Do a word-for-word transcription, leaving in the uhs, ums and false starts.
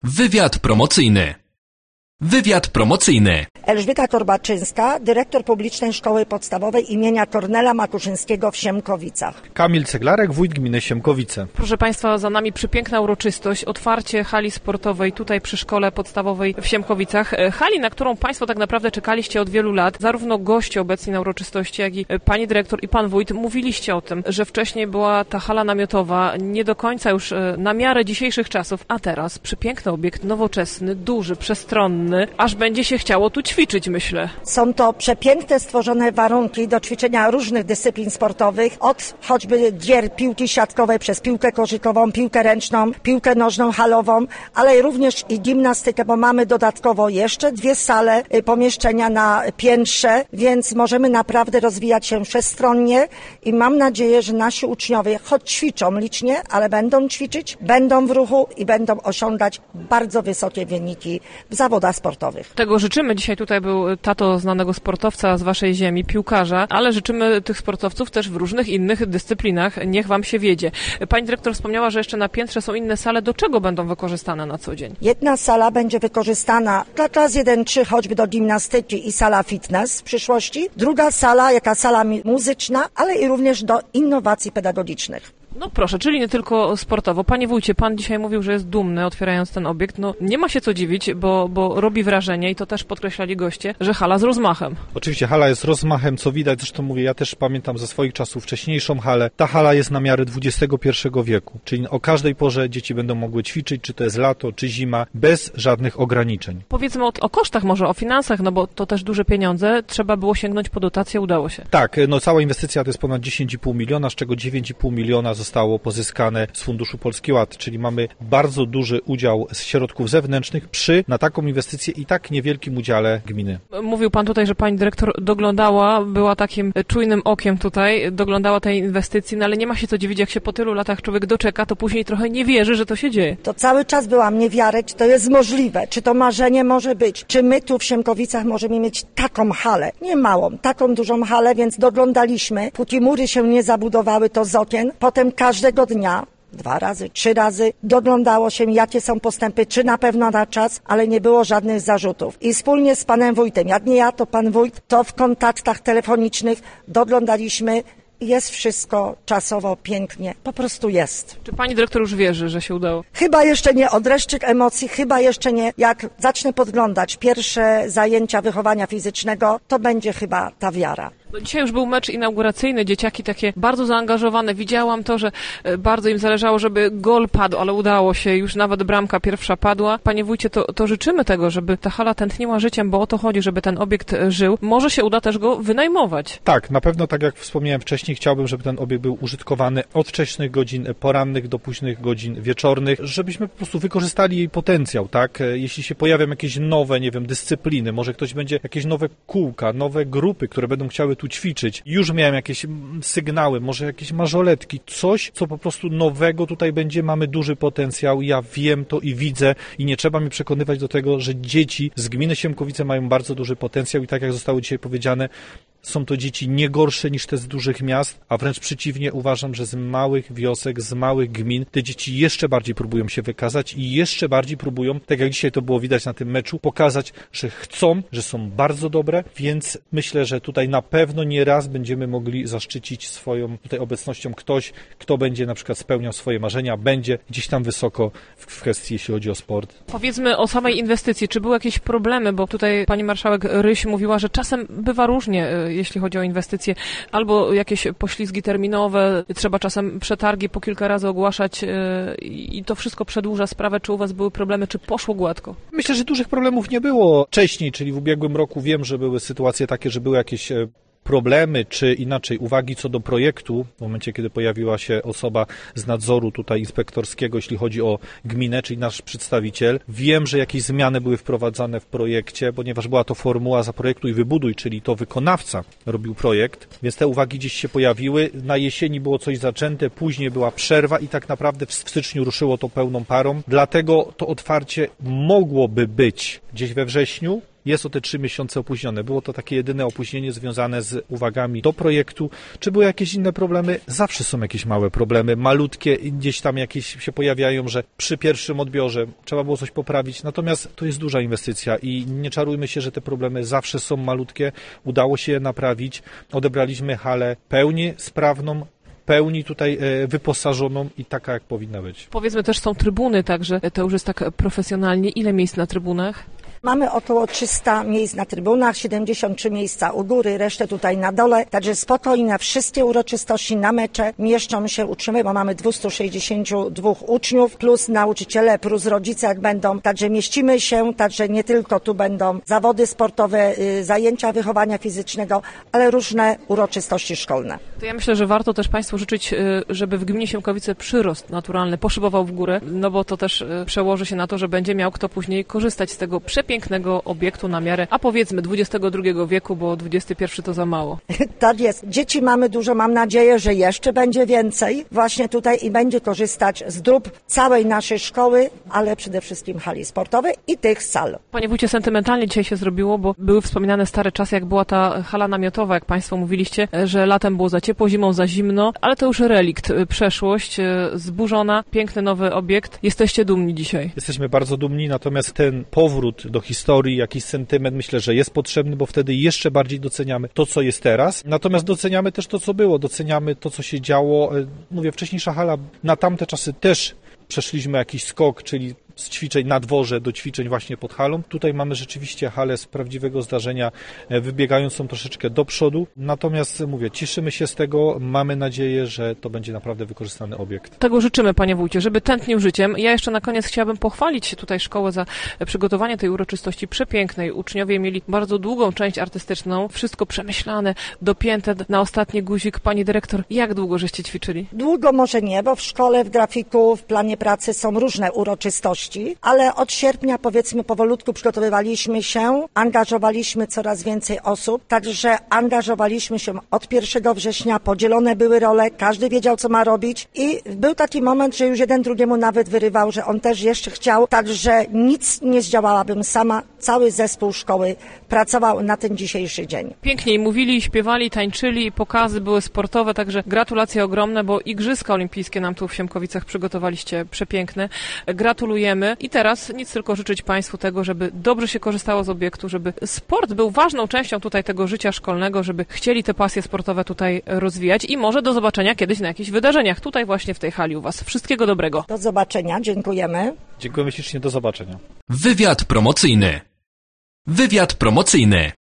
Wywiad promocyjny. Wywiad promocyjny. Elżbieta Torbaczyńska, dyrektor Publicznej Szkoły Podstawowej imienia Kornela Makuszyńskiego w Siemkowicach. Kamil Ceglarek, wójt gminy Siemkowice. Proszę Państwa, za nami przepiękna uroczystość, otwarcie hali sportowej tutaj przy Szkole Podstawowej w Siemkowicach. Hali, na którą Państwo tak naprawdę czekaliście od wielu lat. Zarówno goście obecni na uroczystości, jak i Pani Dyrektor i Pan Wójt mówiliście o tym, że wcześniej była ta hala namiotowa, nie do końca już na miarę dzisiejszych czasów, a teraz przepiękny obiekt, nowoczesny, duży, przestronny, aż będzie się chciało tu ćwiczyć, myślę. Są to przepiękne stworzone warunki do ćwiczenia różnych dyscyplin sportowych, od choćby gier piłki siatkowej przez piłkę korzykową, piłkę ręczną, piłkę nożną halową, ale również i gimnastykę, bo mamy dodatkowo jeszcze dwie sale, pomieszczenia na piętrze, więc możemy naprawdę rozwijać się wszechstronnie i mam nadzieję, że nasi uczniowie choć ćwiczą licznie, ale będą ćwiczyć, będą w ruchu i będą osiągać bardzo wysokie wyniki w zawodach sportowych. Tego życzymy. Dzisiaj tutaj był tato znanego sportowca z waszej ziemi, piłkarza, ale życzymy tych sportowców też w różnych innych dyscyplinach. Niech wam się wiedzie. Pani dyrektor wspomniała, że jeszcze na piętrze są inne sale. Do czego będą wykorzystane na co dzień? Jedna sala będzie wykorzystana dla klas jeden trzy, choćby do gimnastyki i sala fitness w przyszłości. Druga sala, jaka sala muzyczna, ale i również do innowacji pedagogicznych. No proszę, czyli nie tylko sportowo. Panie wójcie, pan dzisiaj mówił, że jest dumny, otwierając ten obiekt. No nie ma się co dziwić, bo, bo robi wrażenie i to też podkreślali goście, że hala z rozmachem. Oczywiście hala jest rozmachem, co widać. Zresztą mówię, ja też pamiętam ze swoich czasów wcześniejszą halę. Ta hala jest na miarę dwudziestego pierwszego wieku, czyli o każdej porze dzieci będą mogły ćwiczyć, czy to jest lato, czy zima, bez żadnych ograniczeń. Powiedzmy o, o kosztach, może o finansach, no bo to też duże pieniądze. Trzeba było sięgnąć po dotację, udało się. Tak, no cała inwestycja to jest ponad dziesięć i pół miliona, z czego dziewięć i pół miliona zostało pozyskane z Funduszu Polski Ład, czyli mamy bardzo duży udział z środków zewnętrznych przy na taką inwestycję i tak niewielkim udziale gminy. Mówił pan tutaj, że pani dyrektor doglądała, była takim czujnym okiem tutaj, doglądała tej inwestycji, no ale nie ma się co dziwić, jak się po tylu latach człowiek doczeka, to później trochę nie wierzy, że to się dzieje. To cały czas byłam niewiarę, czy to jest możliwe, czy to marzenie może być, czy my tu w Siemkowicach możemy mieć taką halę, nie małą, taką dużą halę, więc doglądaliśmy, póki mury się nie zabudowały, to z okien, potem każdego dnia, dwa razy, trzy razy doglądało się, jakie są postępy, czy na pewno na czas, ale nie było żadnych zarzutów. I wspólnie z panem wójtem, jak nie ja, to pan wójt, to w kontaktach telefonicznych doglądaliśmy. Jest wszystko czasowo, pięknie, po prostu jest. Czy pani dyrektor już wierzy, że się udało? Chyba jeszcze nie, od dreszczyk emocji, chyba jeszcze nie. Jak zacznę podglądać pierwsze zajęcia wychowania fizycznego, to będzie chyba ta wiara. No dzisiaj już był mecz inauguracyjny, dzieciaki takie bardzo zaangażowane. Widziałam to, że bardzo im zależało, żeby gol padł, ale udało się, już nawet bramka pierwsza padła. Panie wójcie, to, to życzymy tego, żeby ta hala tętniła życiem, bo o to chodzi, żeby ten obiekt żył. Może się uda też go wynajmować. Tak, na pewno, tak jak wspomniałem wcześniej, chciałbym, żeby ten obiekt był użytkowany od wczesnych godzin porannych do późnych godzin wieczornych, żebyśmy po prostu wykorzystali jej potencjał, tak? Jeśli się pojawią jakieś nowe, nie wiem, dyscypliny, może ktoś będzie, jakieś nowe kółka, nowe grupy, które będą chciały tu ćwiczyć. Już miałem jakieś sygnały, może jakieś mażoletki, coś, co po prostu nowego tutaj będzie. Mamy duży potencjał, ja wiem to i widzę i nie trzeba mi przekonywać do tego, że dzieci z gminy Siemkowice mają bardzo duży potencjał i tak jak zostało dzisiaj powiedziane, są to dzieci nie gorsze niż te z dużych miast, a wręcz przeciwnie, uważam, że z małych wiosek, z małych gmin te dzieci jeszcze bardziej próbują się wykazać i jeszcze bardziej próbują, tak jak dzisiaj to było widać na tym meczu, pokazać, że chcą, że są bardzo dobre, więc myślę, że tutaj na pewno nie raz będziemy mogli zaszczycić swoją tutaj obecnością ktoś, kto będzie na przykład spełniał swoje marzenia, będzie gdzieś tam wysoko w kwestii, jeśli chodzi o sport. Powiedzmy o samej inwestycji. Czy były jakieś problemy, bo tutaj pani marszałek Ryś mówiła, że czasem bywa różnie, jeśli chodzi o inwestycje, albo jakieś poślizgi terminowe, trzeba czasem przetargi po kilka razy ogłaszać i to wszystko przedłuża sprawę. Czy u was były problemy, czy poszło gładko? Myślę, że dużych problemów nie było wcześniej, czyli w ubiegłym roku wiem, że były sytuacje takie, że były jakieś problemy, czy inaczej uwagi co do projektu, w momencie, kiedy pojawiła się osoba z nadzoru tutaj inspektorskiego, jeśli chodzi o gminę, czyli nasz przedstawiciel. Wiem, że jakieś zmiany były wprowadzane w projekcie, ponieważ była to formuła zaprojektuj i wybuduj, czyli to wykonawca robił projekt, więc te uwagi gdzieś się pojawiły. Na jesieni było coś zaczęte, później była przerwa i tak naprawdę w styczniu ruszyło to pełną parą. Dlatego to otwarcie mogłoby być gdzieś we wrześniu, jest o te trzy miesiące opóźnione. Było to takie jedyne opóźnienie związane z uwagami do projektu. Czy były jakieś inne problemy? Zawsze są jakieś małe problemy, malutkie, gdzieś tam jakieś się pojawiają, że przy pierwszym odbiorze trzeba było coś poprawić. Natomiast to jest duża inwestycja i nie czarujmy się, że te problemy zawsze są malutkie. Udało się je naprawić. Odebraliśmy halę pełni sprawną, pełni tutaj wyposażoną i taka, jak powinna być. Powiedzmy też są trybuny, także to już jest tak profesjonalnie. Ile miejsc na trybunach? Mamy około trzysta miejsc na trybunach, siedemdziesiąt trzy miejsca u góry, resztę tutaj na dole. Także spokojnie wszystkie uroczystości na mecze mieszczą się, utrzymy, bo mamy dwieście sześćdziesiąt dwa uczniów, plus nauczyciele, plus rodzice jak będą. Także mieścimy się, także nie tylko tu będą zawody sportowe, y, zajęcia wychowania fizycznego, ale różne uroczystości szkolne. To ja myślę, że warto też Państwu życzyć, żeby w gminie Siemkowice przyrost naturalny poszybował w górę, no bo to też przełoży się na to, że będzie miał kto później korzystać z tego przepięknego pięknego obiektu na miarę, a powiedzmy dwudziestego drugiego wieku, bo dwudziesty pierwszy to za mało. Tak jest. Dzieci mamy dużo, mam nadzieję, że jeszcze będzie więcej właśnie tutaj i będzie korzystać z dóbr całej naszej szkoły, ale przede wszystkim hali sportowej i tych sal. Panie wójcie, sentymentalnie dzisiaj się zrobiło, bo były wspominane stare czasy, jak była ta hala namiotowa, jak Państwo mówiliście, że latem było za ciepło, zimą za zimno, ale to już relikt, przeszłość, zburzona, piękny nowy obiekt. Jesteście dumni dzisiaj? Jesteśmy bardzo dumni, natomiast ten powrót do historii, jakiś sentyment, myślę, że jest potrzebny, bo wtedy jeszcze bardziej doceniamy to, co jest teraz. Natomiast doceniamy też to, co było, doceniamy to, co się działo. Mówię, wcześniejsza hala, na tamte czasy też przeszliśmy jakiś skok, czyli z ćwiczeń na dworze do ćwiczeń właśnie pod halą. Tutaj mamy rzeczywiście halę z prawdziwego zdarzenia, wybiegającą troszeczkę do przodu. Natomiast mówię, cieszymy się z tego, mamy nadzieję, że to będzie naprawdę wykorzystany obiekt. Tego życzymy, panie wójcie, żeby tętnił życiem. Ja jeszcze na koniec chciałabym pochwalić się tutaj szkołę za przygotowanie tej uroczystości przepięknej. Uczniowie mieli bardzo długą część artystyczną, wszystko przemyślane, dopięte na ostatni guzik. Pani dyrektor, jak długo żeście ćwiczyli? Długo może nie, bo w szkole, w grafiku, w planie pracy są różne uroczystości, ale od sierpnia powiedzmy powolutku przygotowywaliśmy się, angażowaliśmy coraz więcej osób, także angażowaliśmy się od pierwszego września, podzielone były role, każdy wiedział, co ma robić i był taki moment, że już jeden drugiemu nawet wyrywał, że on też jeszcze chciał, także nic nie zdziałałabym sama, cały zespół szkoły pracował na ten dzisiejszy dzień. Piękniej mówili, śpiewali, tańczyli, pokazy były sportowe, także gratulacje ogromne, bo Igrzyska Olimpijskie nam tu w Siemkowicach przygotowaliście przepiękne. Gratulujemy i teraz nic tylko życzyć Państwu tego, żeby dobrze się korzystało z obiektu, żeby sport był ważną częścią tutaj tego życia szkolnego, żeby chcieli te pasje sportowe tutaj rozwijać i może do zobaczenia kiedyś na jakichś wydarzeniach tutaj właśnie w tej hali u Was. Wszystkiego dobrego. Do zobaczenia, dziękujemy. Dziękujemy ślicznie, do zobaczenia. Wywiad promocyjny. Wywiad promocyjny.